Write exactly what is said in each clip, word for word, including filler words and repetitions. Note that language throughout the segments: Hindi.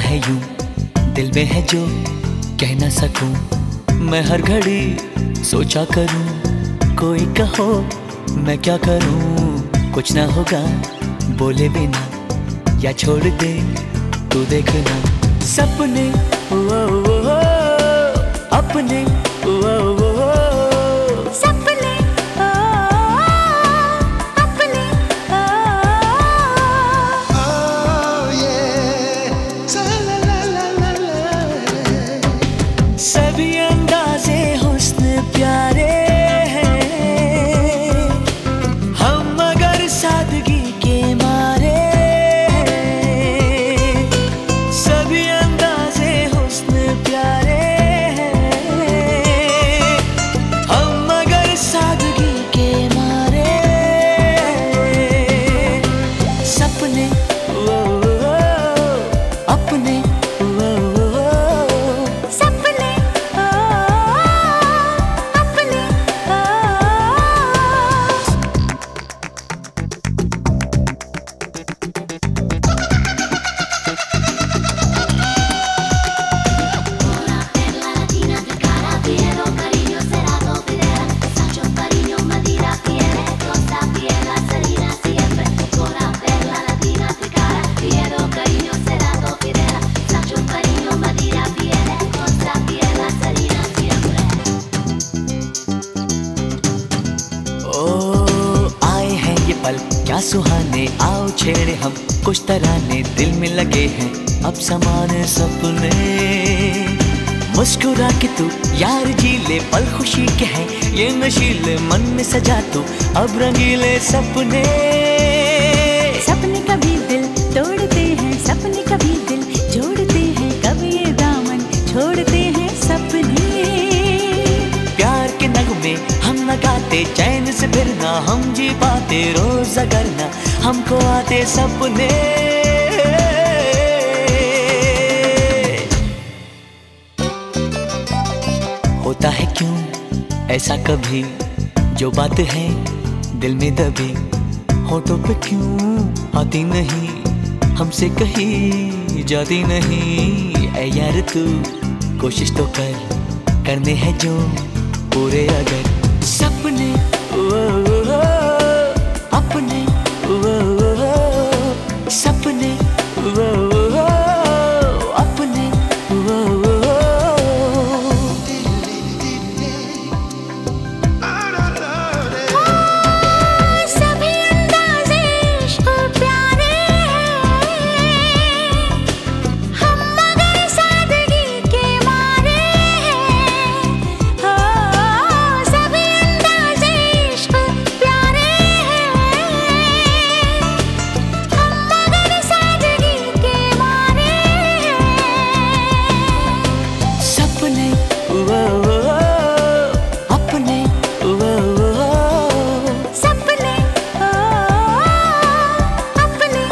है यूं, दिल में है जो कह ना सकूं। मैं हर घड़ी सोचा करूं, कोई कहो मैं क्या करूं। कुछ ना होगा बोले बिना, या छोड़ दे तू देखना। सपने ओ, ओ, ओ, अपने ओ, ओ, ओ, सपने ओ, अपने ओ, Oh yeah, sa la la la la la. सभी अंदाज़े हुस्न प्यारे हैं, हम मगर सादगी के मारे। सभी अंदाज़े हुस्न प्यारे हैं, हम मगर सादगी के मारे। सपने ओ, ओ, अपने ओ, ओ, सपने ओ, अपने ओ, पल क्या सुहाने, आओ छेड़े हम कुछ तराने। दिल में लगे हैं अब समाने सपने। मुस्कुरा के तू यार जी ले, पल खुशी के हैं ये नशीले। मन में सजा तू अब रंगीले सपने। सपने कभी दिल तोड़ते हैं, सपने कभी दिल जोड़ते हैं। कभी ये दामन छोड़ते हैं सपने। प्यार के नगमे हम न गाते, चैन से फिर ना हम जी पाते। रोज अगर ना हमको आते सपने। होता है क्यों ऐसा कभी, जो बात है दिल में दबी होठों पे क्यों आती नहीं, हमसे कही जाती नहीं। ऐ यार तू कोशिश तो कर, करने हैं जो पूरे अगर। सपने ओ, ओ, ओ, अपने ओ, ओ, ओ, सपने ओ, ओ, ओ, अपने ओ, ओ, ओ। सभी अंदाज़े इश्क प्यारे हैं, हम मगर सादगी के मारे हैं। हो सभी अंदाज़े इश्क प्यारे हैं, हम मगर सादगी के मारे हैं। सपने ओ, ओ, ओ, अपने ओ, ओ, ओ। सपने ओ, अपने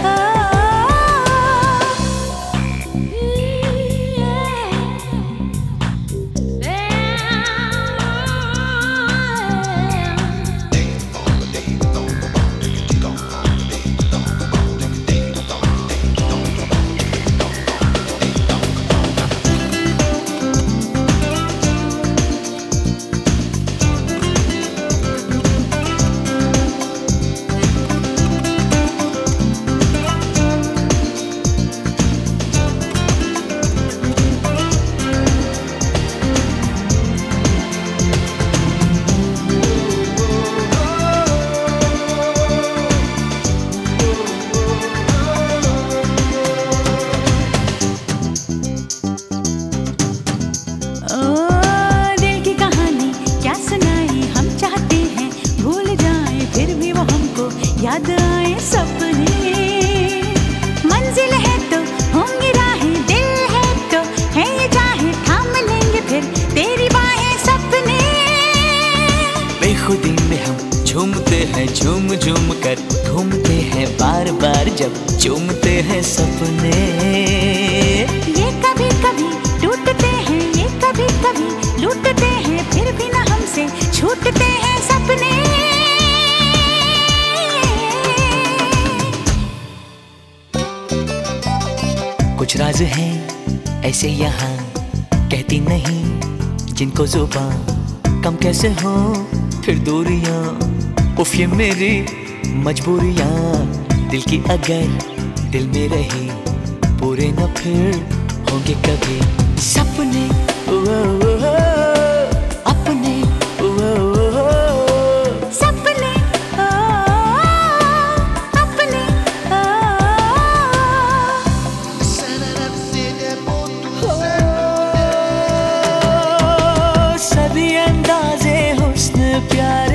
याद आए सपने। मंजिल है तो होंगी राहें, दिल है तो है ये चाहे। थाम लेंगे फिर तेरी बाहें सपने। बेखुदी में हम झूमते हैं, झूम झूम कर घूमते हैं। बार बार जब चूमते हैं सपने। ये कभी कभी टूटते हैं, ये कभी कभी लूटते हैं। फिर भी ना हमसे छूटते हैं सपने। कुछ कुछ राज हैं ऐसे यहाँ कहती नहीं, जिनको जुबान कम कैसे हो फिर दूरियां। उफ ये मेरी मजबूरियां, दिल की अगर दिल में रही पूरे न फिर होंगे कभी सपने ओ, ओ, ओ, ओ, अपने ओ, ओ, ओ, ओ, सपने ओ, अपने ओ, सभी अंदाज़े हुस्न प्यारे